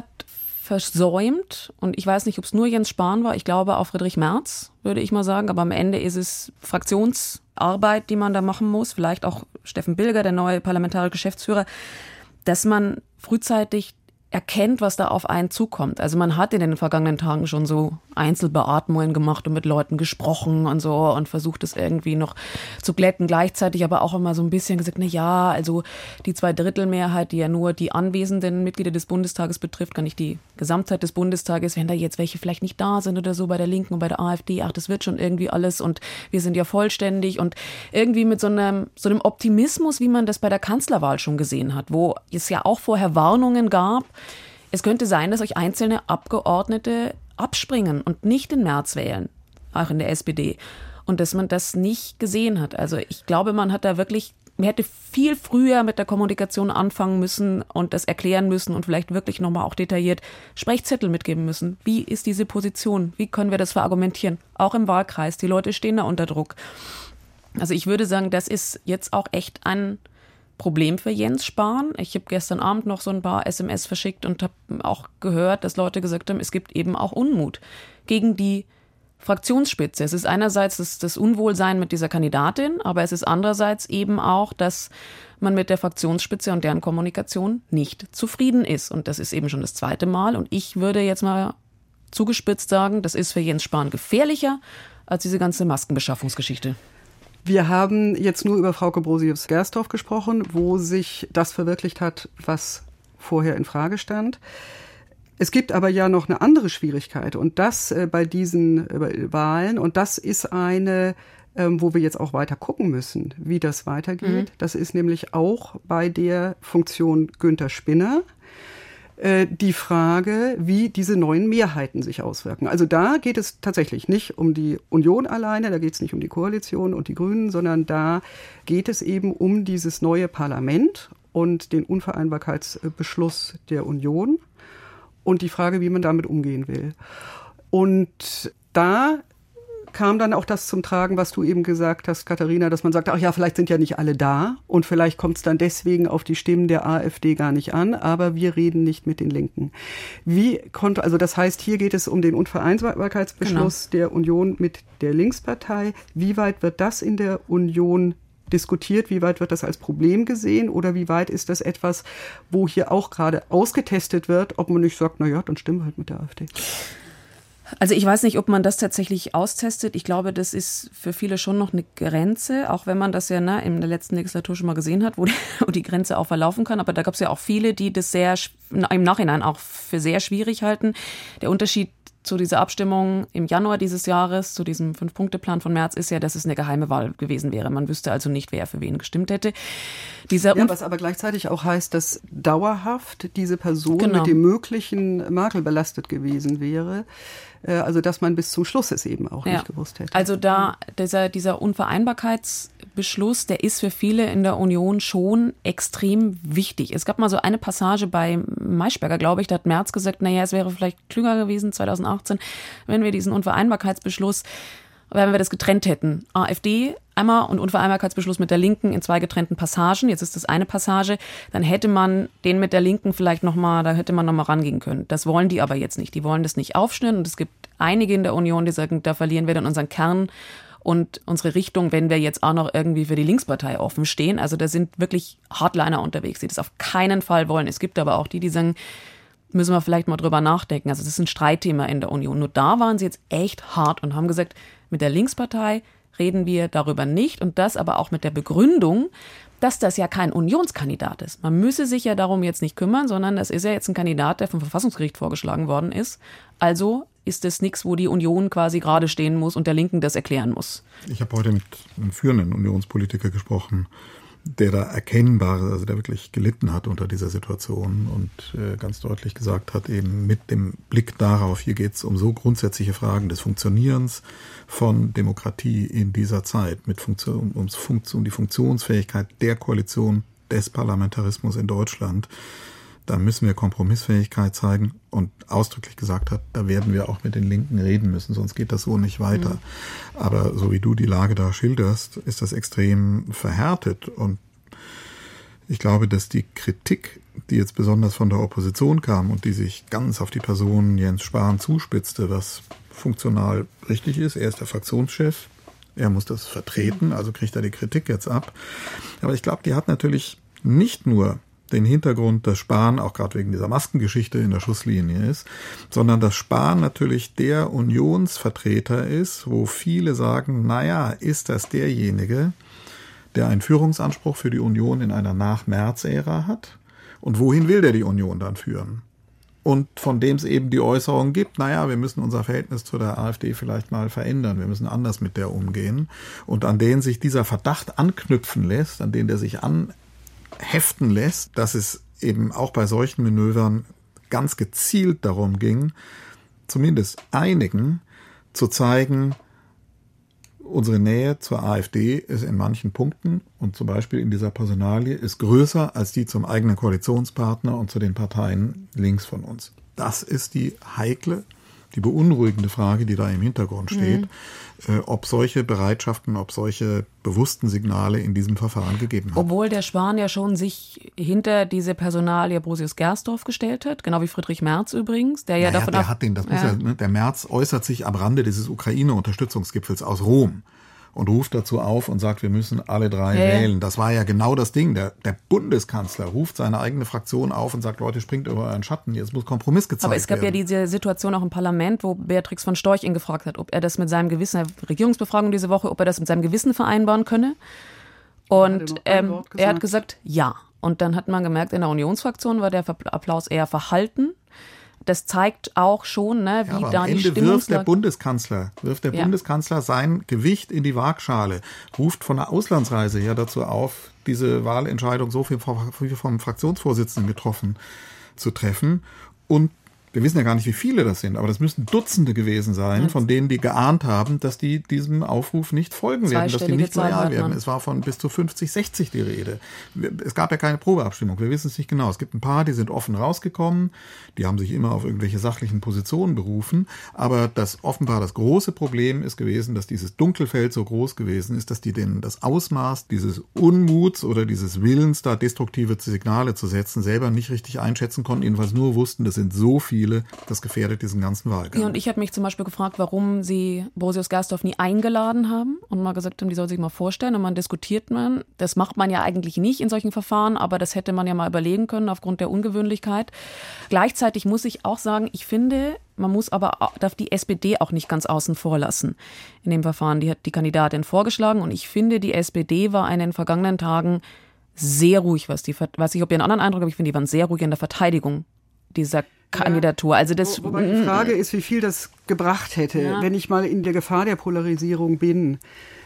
versäumt, und ich weiß nicht, ob es nur Jens Spahn war, ich glaube auch Friedrich Merz, würde ich mal sagen, aber am Ende ist es Fraktionsarbeit, die man da machen muss, vielleicht auch Steffen Bilger, der neue parlamentarische Geschäftsführer, dass man frühzeitig erkennt, was da auf einen zukommt. Also man hat in den vergangenen Tagen schon so Einzelbeatmungen gemacht und mit Leuten gesprochen und so und versucht es irgendwie noch zu glätten. Gleichzeitig aber auch immer so ein bisschen gesagt, na ja, also die Zweidrittelmehrheit, die ja nur die anwesenden Mitglieder des Bundestages betrifft, gar nicht die Gesamtheit des Bundestages, wenn da jetzt welche vielleicht nicht da sind oder so bei der Linken und bei der AfD, ach, das wird schon irgendwie alles und wir sind ja vollständig und irgendwie mit so einem, so einem Optimismus, wie man das bei der Kanzlerwahl schon gesehen hat, wo es ja auch vorher Warnungen gab, es könnte sein, dass euch einzelne Abgeordnete abspringen und nicht den Merz wählen, auch in der S P D. Und dass man das nicht gesehen hat. Also ich glaube, man hat da wirklich, man hätte viel früher mit der Kommunikation anfangen müssen und das erklären müssen und vielleicht wirklich nochmal auch detailliert Sprechzettel mitgeben müssen. Wie ist diese Position? Wie können wir das verargumentieren? Auch im Wahlkreis. Die Leute stehen da unter Druck. Also ich würde sagen, das ist jetzt auch echt ein Problem für Jens Spahn. Ich habe gestern Abend noch so ein paar S M S verschickt und habe auch gehört, dass Leute gesagt haben, es gibt eben auch Unmut gegen die Fraktionsspitze. Es ist einerseits das, das Unwohlsein mit dieser Kandidatin, aber es ist andererseits eben auch, dass man mit der Fraktionsspitze und deren Kommunikation nicht zufrieden ist. Und das ist eben schon das zweite Mal. Und ich würde jetzt mal zugespitzt sagen, das ist für Jens Spahn gefährlicher als diese ganze Maskenbeschaffungsgeschichte. Wir haben jetzt nur über Frauke Brosius-Gersdorf gesprochen, wo sich das verwirklicht hat, was vorher in Frage stand. Es gibt aber ja noch eine andere Schwierigkeit und das äh, bei diesen äh, Wahlen und das ist eine, ähm, wo wir jetzt auch weiter gucken müssen, wie das weitergeht. Mhm. Das ist nämlich auch bei der Funktion Günther Spinner die Frage, wie diese neuen Mehrheiten sich auswirken. Also da geht es tatsächlich nicht um die Union alleine, da geht es nicht um die Koalition und die Grünen, sondern da geht es eben um dieses neue Parlament und den Unvereinbarkeitsbeschluss der Union und die Frage, wie man damit umgehen will. Und da kam dann auch das zum Tragen, was du eben gesagt hast, Katharina, dass man sagt, ach ja, vielleicht sind ja nicht alle da und vielleicht kommt es dann deswegen auf die Stimmen der AfD gar nicht an, aber wir reden nicht mit den Linken. Wie konnte, also das heißt, hier geht es um den Unvereinbarkeitsbeschluss genau. der Union mit der Linkspartei. Wie weit wird das in der Union diskutiert? Wie weit wird das als Problem gesehen? Oder wie weit ist das etwas, wo hier auch gerade ausgetestet wird, ob man nicht sagt, na ja, dann stimmen wir halt mit der AfD? Also ich weiß nicht, ob man das tatsächlich austestet. Ich glaube, das ist für viele schon noch eine Grenze, auch wenn man das ja ne, in der letzten Legislatur schon mal gesehen hat, wo die, wo die Grenze auch verlaufen kann. Aber da gab es ja auch viele, die das sehr im Nachhinein auch für sehr schwierig halten. Der Unterschied zu dieser Abstimmung im Januar dieses Jahres, zu diesem Fünf-Punkte-Plan von März, ist ja, dass es eine geheime Wahl gewesen wäre. Man wüsste also nicht, wer für wen gestimmt hätte. Dieser ja, was aber gleichzeitig auch heißt, dass dauerhaft diese Person genau. mit dem möglichen Makel belastet gewesen wäre. Also dass man bis zum Schluss es eben auch ja. nicht gewusst hätte. Also da dieser, dieser Unvereinbarkeitsbeschluss, der ist für viele in der Union schon extrem wichtig. Es gab mal so eine Passage bei Maischberger, glaube ich, da hat Merz gesagt, naja, es wäre vielleicht klüger gewesen zweitausendachtzehn, wenn wir diesen Unvereinbarkeitsbeschluss, wenn wir das getrennt hätten. AfD einmal und Unvereinbarkeitsbeschluss mit der Linken in zwei getrennten Passagen. Jetzt ist das eine Passage. Dann hätte man den mit der Linken vielleicht nochmal, da hätte man nochmal rangehen können. Das wollen die aber jetzt nicht. Die wollen das nicht aufschnüren. Und es gibt einige in der Union, die sagen, da verlieren wir dann unseren Kern und unsere Richtung, wenn wir jetzt auch noch irgendwie für die Linkspartei offen stehen. Also da sind wirklich Hardliner unterwegs, die das auf keinen Fall wollen. Es gibt aber auch die, die sagen, müssen wir vielleicht mal drüber nachdenken. Also das ist ein Streitthema in der Union. Nur da waren sie jetzt echt hart und haben gesagt, mit der Linkspartei reden wir darüber nicht und das aber auch mit der Begründung, dass das ja kein Unionskandidat ist. Man müsse sich ja darum jetzt nicht kümmern, sondern das ist ja jetzt ein Kandidat, der vom Verfassungsgericht vorgeschlagen worden ist. Also ist es nichts, wo die Union quasi gerade stehen muss und der Linken das erklären muss. Ich habe heute mit einem führenden Unionspolitiker gesprochen, der da erkennbar, also der wirklich gelitten hat unter dieser Situation und äh, ganz deutlich gesagt hat, eben mit dem Blick darauf, hier geht es um so grundsätzliche Fragen des Funktionierens von Demokratie in dieser Zeit, mit Funktion, ums Funktion, um die Funktionsfähigkeit der Koalition des Parlamentarismus in Deutschland. Da müssen wir Kompromissfähigkeit zeigen und ausdrücklich gesagt hat, da werden wir auch mit den Linken reden müssen, sonst geht das so nicht weiter. Mhm. Aber so wie du die Lage da schilderst, ist das extrem verhärtet und ich glaube, dass die Kritik, die jetzt besonders von der Opposition kam und die sich ganz auf die Person Jens Spahn zuspitzte, was funktional richtig ist, er ist der Fraktionschef, er muss das vertreten, also kriegt er die Kritik jetzt ab. Aber ich glaube, die hat natürlich nicht nur den Hintergrund, dass Spahn auch gerade wegen dieser Maskengeschichte in der Schusslinie ist, sondern dass Spahn natürlich der Unionsvertreter ist, wo viele sagen, naja, ist das derjenige, der einen Führungsanspruch für die Union in einer Nach-März-Ära hat? Und wohin will der die Union dann führen? Und von dem es eben die Äußerung gibt, naja, wir müssen unser Verhältnis zu der AfD vielleicht mal verändern, wir müssen anders mit der umgehen. Und an den sich dieser Verdacht anknüpfen lässt, an den der sich an heften lässt, dass es eben auch bei solchen Manövern ganz gezielt darum ging, zumindest einigen zu zeigen, unsere Nähe zur AfD ist in manchen Punkten und zum Beispiel in dieser Personalie ist größer als die zum eigenen Koalitionspartner und zu den Parteien links von uns. Das ist die heikle, die beunruhigende Frage, die da im Hintergrund steht, mhm. äh, ob solche Bereitschaften, ob solche bewussten Signale in diesem Verfahren gegeben hat. Obwohl der Spahn ja schon sich hinter diese Personalie Brosius-Gersdorf gestellt hat, genau wie Friedrich Merz übrigens, der ja naja, davon der ab- hat den, das ja. muss ja, ne, der Merz äußert sich am Rande dieses Ukraine-Unterstützungsgipfels aus Rom und ruft dazu auf und sagt, wir müssen alle drei ja, wählen. Das war ja genau das Ding. Der, der Bundeskanzler ruft seine eigene Fraktion auf und sagt, Leute, springt über euren Schatten, jetzt muss Kompromiss gezeigt werden. Aber es gab werden. ja diese Situation auch im Parlament, wo Beatrix von Storch ihn gefragt hat, ob er das mit seinem Gewissen, Regierungsbefragung diese Woche, ob er das mit seinem Gewissen vereinbaren könne. Und ähm, er hat gesagt, ja. Und dann hat man gemerkt, in der Unionsfraktion war der Applaus eher verhalten. Das zeigt auch schon, ne, wie ja, da am die Ende Stimmung wirft der Bundeskanzler, wirft der ja. Bundeskanzler sein Gewicht in die Waagschale, ruft von der Auslandsreise her dazu auf, diese Wahlentscheidung so viel vom Fraktionsvorsitzenden getroffen zu treffen und wir wissen ja gar nicht, wie viele das sind, aber das müssten Dutzende gewesen sein, von denen die geahnt haben, dass die diesem Aufruf nicht folgen werden, dass die nicht loyal werden. Es war von bis zu fünfzig, sechzig die Rede. Es gab ja keine Probeabstimmung, wir wissen es nicht genau. Es gibt ein paar, die sind offen rausgekommen, die haben sich immer auf irgendwelche sachlichen Positionen berufen, aber das offenbar das große Problem ist gewesen, dass dieses Dunkelfeld so groß gewesen ist, dass die den, das Ausmaß dieses Unmuts oder dieses Willens, da destruktive Signale zu setzen, selber nicht richtig einschätzen konnten, jedenfalls nur wussten, das sind so viele, das gefährdet diesen ganzen Wahlgang. Ja, und ich habe mich zum Beispiel gefragt, warum sie Boris Gersdorf nie eingeladen haben und mal gesagt haben, die soll sich mal vorstellen und man diskutiert man. Das macht man ja eigentlich nicht in solchen Verfahren, aber das hätte man ja mal überlegen können aufgrund der Ungewöhnlichkeit. Gleichzeitig muss ich auch sagen, ich finde, man muss aber, darf die S P D auch nicht ganz außen vor lassen in dem Verfahren. Die hat die Kandidatin vorgeschlagen und ich finde, die S P D war in den vergangenen Tagen sehr ruhig, was die, weiß nicht, ob ihr einen anderen Eindruck habt, ich finde, die waren sehr ruhig in der Verteidigung dieser Kandidatur. Also das, Wo, wobei die Frage ist, wie viel das gebracht hätte. Ja. Wenn ich mal in der Gefahr der Polarisierung bin,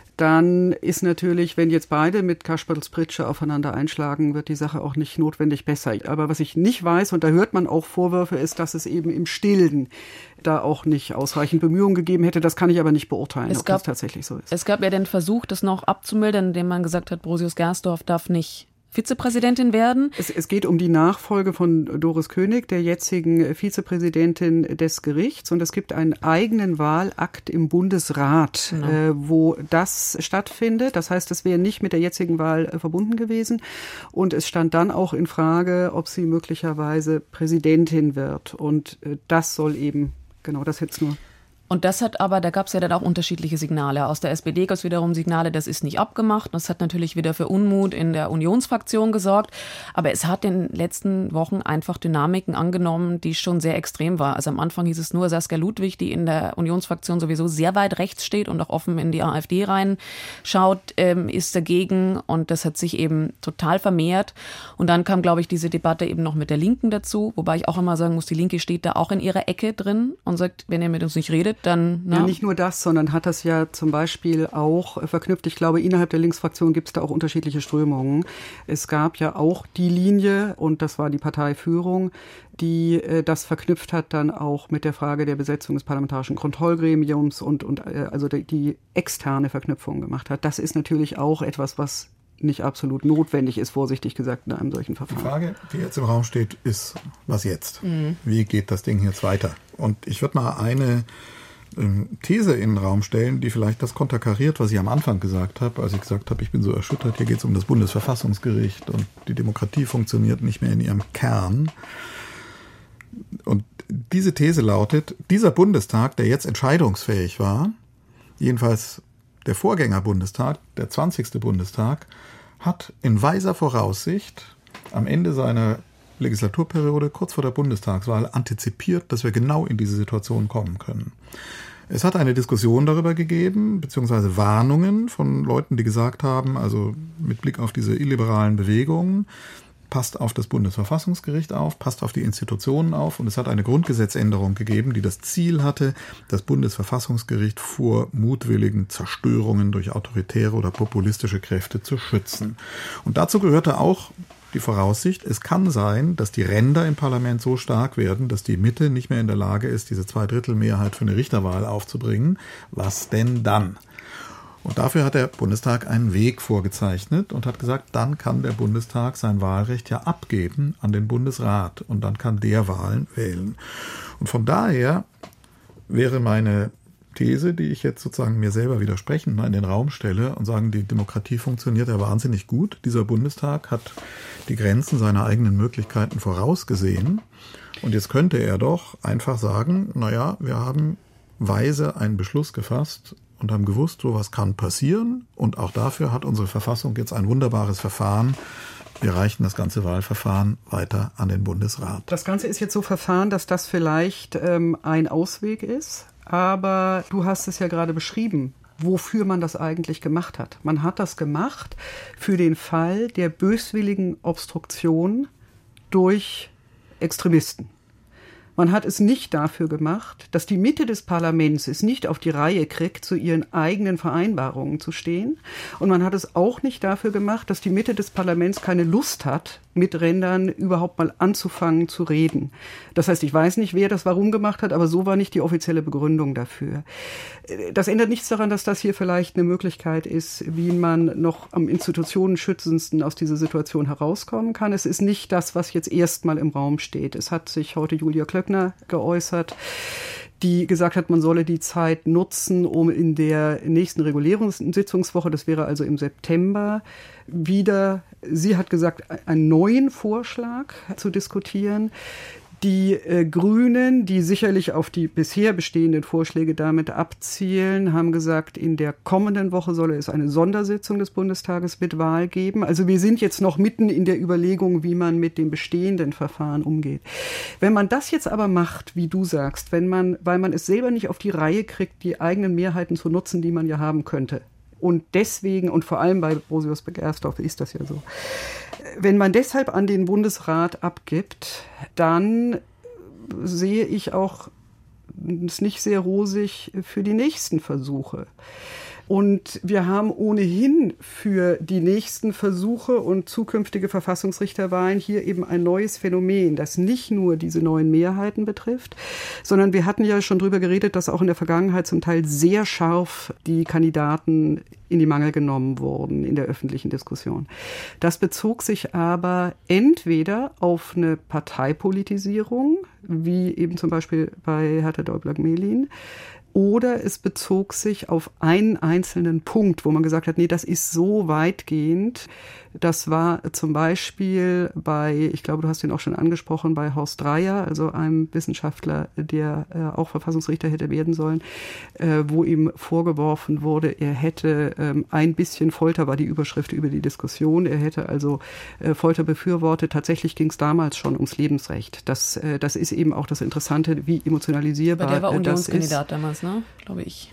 dann ist natürlich, wenn jetzt beide mit Kasperls Pritsche aufeinander einschlagen, wird die Sache auch nicht notwendig besser. Aber was ich nicht weiß, und da hört man auch Vorwürfe, ist, dass es eben im Stillen da auch nicht ausreichend Bemühungen gegeben hätte. Das kann ich aber nicht beurteilen, es ob gab, das tatsächlich so ist. Es gab ja den Versuch, das noch abzumildern, indem man gesagt hat, Boris Gersdorf darf nicht Vizepräsidentin werden. Es, es geht um die Nachfolge von Doris König, der jetzigen Vizepräsidentin des Gerichts. Und es gibt einen eigenen Wahlakt im Bundesrat, genau. äh, wo das stattfindet. Das heißt, es wäre nicht mit der jetzigen Wahl äh, verbunden gewesen. Und es stand dann auch in Frage, ob sie möglicherweise Präsidentin wird. Und äh, das soll eben, genau das jetzt nur. Und das hat aber, da gab es ja dann auch unterschiedliche Signale. Aus der S P D gab es wiederum Signale, das ist nicht abgemacht. Das hat natürlich wieder für Unmut in der Unionsfraktion gesorgt. Aber es hat in den letzten Wochen einfach Dynamiken angenommen, die schon sehr extrem war. Also am Anfang hieß es nur Saskia Ludwig, die in der Unionsfraktion sowieso sehr weit rechts steht und auch offen in die AfD reinschaut, ähm, ist dagegen. Und das hat sich eben total vermehrt. Und dann kam, glaube ich, diese Debatte eben noch mit der Linken dazu. Wobei ich auch immer sagen muss, die Linke steht da auch in ihrer Ecke drin und sagt, wenn ihr mit uns nicht redet, dann, ja, nicht nur das, sondern hat das ja zum Beispiel auch verknüpft. Ich glaube, innerhalb der Linksfraktion gibt es da auch unterschiedliche Strömungen. Es gab ja auch die Linie, und das war die Parteiführung, die äh, das verknüpft hat dann auch mit der Frage der Besetzung des Parlamentarischen Kontrollgremiums und, und äh, also die, die externe Verknüpfung gemacht hat. Das ist natürlich auch etwas, was nicht absolut notwendig ist, vorsichtig gesagt, in einem solchen Verfahren. Die Frage, die jetzt im Raum steht, ist, was jetzt? Mhm. Wie geht das Ding jetzt weiter? Und ich würde mal eine These in den Raum stellen, die vielleicht das konterkariert, was ich am Anfang gesagt habe, als ich gesagt habe, ich bin so erschüttert, hier geht es um das Bundesverfassungsgericht und die Demokratie funktioniert nicht mehr in ihrem Kern. Und diese These lautet, dieser Bundestag, der jetzt entscheidungsfähig war, jedenfalls der Vorgängerbundestag, der zwanzigste Bundestag, hat in weiser Voraussicht am Ende seiner Legislaturperiode, kurz vor der Bundestagswahl, antizipiert, dass wir genau in diese Situation kommen können. Es hat eine Diskussion darüber gegeben, beziehungsweise Warnungen von Leuten, die gesagt haben, also mit Blick auf diese illiberalen Bewegungen, passt auf das Bundesverfassungsgericht auf, passt auf die Institutionen auf. Und es hat eine Grundgesetzänderung gegeben, die das Ziel hatte, das Bundesverfassungsgericht vor mutwilligen Zerstörungen durch autoritäre oder populistische Kräfte zu schützen. Und dazu gehörte auch die Voraussicht, es kann sein, dass die Ränder im Parlament so stark werden, dass die Mitte nicht mehr in der Lage ist, diese Zweidrittelmehrheit für eine Richterwahl aufzubringen. Was denn dann? Und dafür hat der Bundestag einen Weg vorgezeichnet und hat gesagt, dann kann der Bundestag sein Wahlrecht ja abgeben an den Bundesrat und dann kann der Wahlen wählen. Und von daher wäre meine These, die ich jetzt sozusagen mir selber widersprechend mal in den Raum stelle und sagen, die Demokratie funktioniert ja wahnsinnig gut. Dieser Bundestag hat die Grenzen seiner eigenen Möglichkeiten vorausgesehen. Und jetzt könnte er doch einfach sagen, naja, wir haben weise einen Beschluss gefasst und haben gewusst, sowas kann passieren. Und auch dafür hat unsere Verfassung jetzt ein wunderbares Verfahren. Wir reichen das ganze Wahlverfahren weiter an den Bundesrat. Das Ganze ist jetzt so verfahren, dass das vielleicht ähm, ein Ausweg ist. Aber du hast es ja gerade beschrieben, wofür man das eigentlich gemacht hat. Man hat das gemacht für den Fall der böswilligen Obstruktion durch Extremisten. Man hat es nicht dafür gemacht, dass die Mitte des Parlaments es nicht auf die Reihe kriegt, zu ihren eigenen Vereinbarungen zu stehen. Und man hat es auch nicht dafür gemacht, dass die Mitte des Parlaments keine Lust hat, mit Rändern überhaupt mal anzufangen zu reden. Das heißt, ich weiß nicht, wer das warum gemacht hat, aber so war nicht die offizielle Begründung dafür. Das ändert nichts daran, dass das hier vielleicht eine Möglichkeit ist, wie man noch am institutionenschützendsten aus dieser Situation herauskommen kann. Es ist nicht das, was jetzt erstmal im Raum steht. Es hat sich heute Julia Klöckner geäußert, die gesagt hat, man solle die Zeit nutzen, um in der nächsten regulären Sitzungswoche, das wäre also im September, wieder, sie hat gesagt, einen neuen Vorschlag zu diskutieren. Die äh, Grünen, die sicherlich auf die bisher bestehenden Vorschläge damit abzielen, haben gesagt, in der kommenden Woche solle es eine Sondersitzung des Bundestages mit Wahl geben. Also wir sind jetzt noch mitten in der Überlegung, wie man mit dem bestehenden Verfahren umgeht. Wenn man das jetzt aber macht, wie du sagst, wenn man, weil man es selber nicht auf die Reihe kriegt, die eigenen Mehrheiten zu nutzen, die man ja haben könnte. Und deswegen, und vor allem bei Brosius Begersdorf ist das ja so, wenn man deshalb an den Bundesrat abgibt, dann sehe ich auch es nicht sehr rosig für die nächsten Versuche. Und wir haben ohnehin für die nächsten Versuche und zukünftige Verfassungsrichterwahlen hier eben ein neues Phänomen, das nicht nur diese neuen Mehrheiten betrifft, sondern wir hatten ja schon drüber geredet, dass auch in der Vergangenheit zum Teil sehr scharf die Kandidaten in die Mangel genommen wurden in der öffentlichen Diskussion. Das bezog sich aber entweder auf eine Parteipolitisierung, wie eben zum Beispiel bei Hertha Däubler-Gmelin, oder es bezog sich auf einen einzelnen Punkt, wo man gesagt hat, nee, das ist so weitgehend. Das war zum Beispiel bei, ich glaube, du hast ihn auch schon angesprochen, bei Horst Dreier, also einem Wissenschaftler, der äh, auch Verfassungsrichter hätte werden sollen, äh, wo ihm vorgeworfen wurde, er hätte ähm, ein bisschen Folter, war die Überschrift über die Diskussion, er hätte also äh, Folter befürwortet. Tatsächlich ging es damals schon ums Lebensrecht. Das, äh, das ist eben auch das Interessante, wie emotionalisierbar das ist. Aber der war Unionskandidat damals, ne? Glaube ich.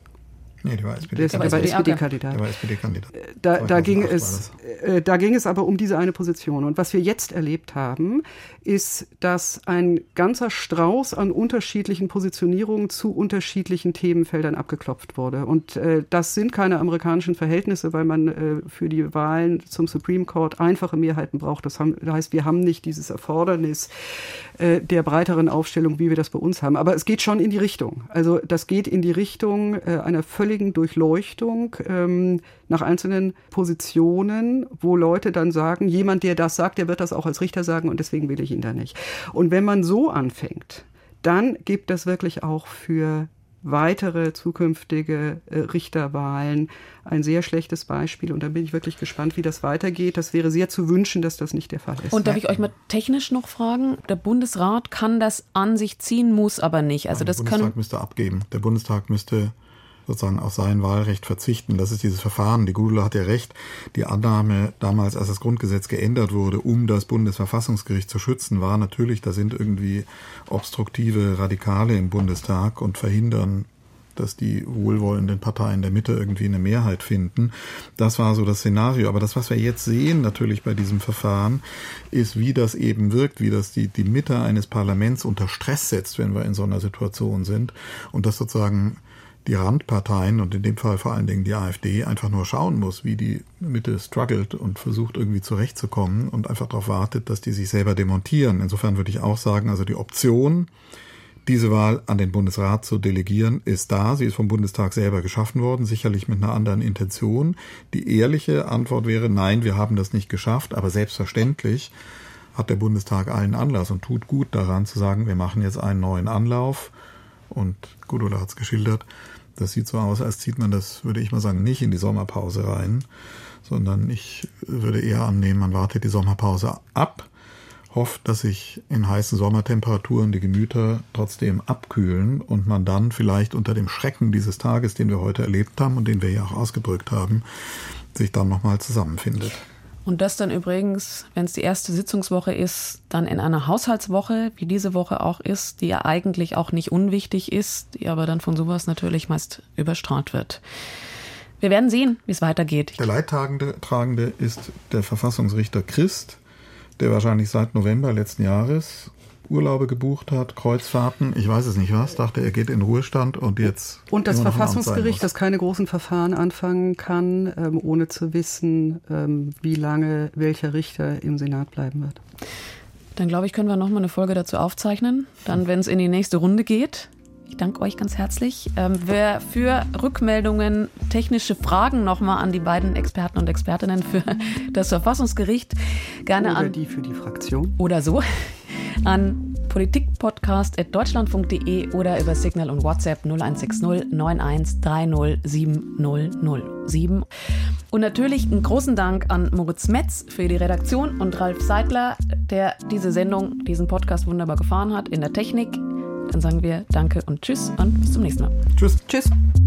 Nee, der war S P D-Kandidat. Der war S P D-Kandidat. Der war S P D-Kandidat. Da, da, ging es, äh, da ging es aber um diese eine Position. Und was wir jetzt erlebt haben, ist, dass ein ganzer Strauß an unterschiedlichen Positionierungen zu unterschiedlichen Themenfeldern abgeklopft wurde. Und äh, das sind keine amerikanischen Verhältnisse, weil man äh, für die Wahlen zum Supreme Court einfache Mehrheiten braucht. Das, haben, das heißt, wir haben nicht dieses Erfordernis äh, der breiteren Aufstellung, wie wir das bei uns haben. Aber es geht schon in die Richtung. Also das geht in die Richtung äh, einer völlig Durchleuchtung ähm, nach einzelnen Positionen, wo Leute dann sagen, jemand, der das sagt, der wird das auch als Richter sagen und deswegen will ich ihn da nicht. Und wenn man so anfängt, dann gibt das wirklich auch für weitere zukünftige äh, Richterwahlen ein sehr schlechtes Beispiel. Und da bin ich wirklich gespannt, wie das weitergeht. Das wäre sehr zu wünschen, dass das nicht der Fall ist. Und darf ich euch mal technisch noch fragen? Der Bundesrat kann das an sich ziehen, muss aber nicht. Also Nein, das der Bundestag können müsste abgeben. Der Bundestag müsste sozusagen auf sein Wahlrecht verzichten. Das ist dieses Verfahren. Die Gudula hat ja recht. Die Annahme damals, als das Grundgesetz geändert wurde, um das Bundesverfassungsgericht zu schützen, war natürlich, da sind irgendwie obstruktive Radikale im Bundestag und verhindern, dass die wohlwollenden Parteien der Mitte irgendwie eine Mehrheit finden. Das war so das Szenario. Aber das, was wir jetzt sehen natürlich bei diesem Verfahren, ist, wie das eben wirkt, wie das die, die Mitte eines Parlaments unter Stress setzt, wenn wir in so einer Situation sind. Und das sozusagen die Randparteien und in dem Fall vor allen Dingen die AfD einfach nur schauen muss, wie die Mitte struggelt und versucht irgendwie zurechtzukommen und einfach darauf wartet, dass die sich selber demontieren. Insofern würde ich auch sagen, also die Option, diese Wahl an den Bundesrat zu delegieren, ist da. Sie ist vom Bundestag selber geschaffen worden, sicherlich mit einer anderen Intention. Die ehrliche Antwort wäre, nein, wir haben das nicht geschafft, aber selbstverständlich hat der Bundestag allen Anlass und tut gut daran zu sagen, wir machen jetzt einen neuen Anlauf. Und Gudula hat es geschildert, das sieht so aus, als zieht man das, würde ich mal sagen, nicht in die Sommerpause rein, sondern ich würde eher annehmen, man wartet die Sommerpause ab, hofft, dass sich in heißen Sommertemperaturen die Gemüter trotzdem abkühlen und man dann vielleicht unter dem Schrecken dieses Tages, den wir heute erlebt haben und den wir ja auch ausgedrückt haben, sich dann nochmal zusammenfindet. Und das dann übrigens, wenn es die erste Sitzungswoche ist, dann in einer Haushaltswoche, wie diese Woche auch ist, die ja eigentlich auch nicht unwichtig ist, die aber dann von sowas natürlich meist überstrahlt wird. Wir werden sehen, wie es weitergeht. Der Leidtragende Tragende ist der Verfassungsrichter Christ, der wahrscheinlich seit November letzten Jahres Urlaube gebucht hat, Kreuzfahrten, ich weiß es nicht was, dachte, er geht in Ruhestand und jetzt... Und das Verfassungsgericht, das keine großen Verfahren anfangen kann, ähm, ohne zu wissen, ähm, wie lange welcher Richter im Senat bleiben wird. Dann glaube ich, können wir nochmal eine Folge dazu aufzeichnen, dann, wenn es in die nächste Runde geht. Ich danke euch ganz herzlich. Ähm, wer für Rückmeldungen, technische Fragen nochmal an die beiden Experten und Expertinnen für das Verfassungsgericht gerne oder an... Oder die für die Fraktion. Oder so. An politikpodcast at deutschlandfunk punkt de oder über Signal und WhatsApp null eins sechs null neun eins drei null sieben null null sieben. Und natürlich einen großen Dank an Moritz Metz für die Redaktion und Ralf Seidler, der diese Sendung, diesen Podcast wunderbar gefahren hat in der Technik. Dann sagen wir Danke und Tschüss und bis zum nächsten Mal. Tschüss. Tschüss.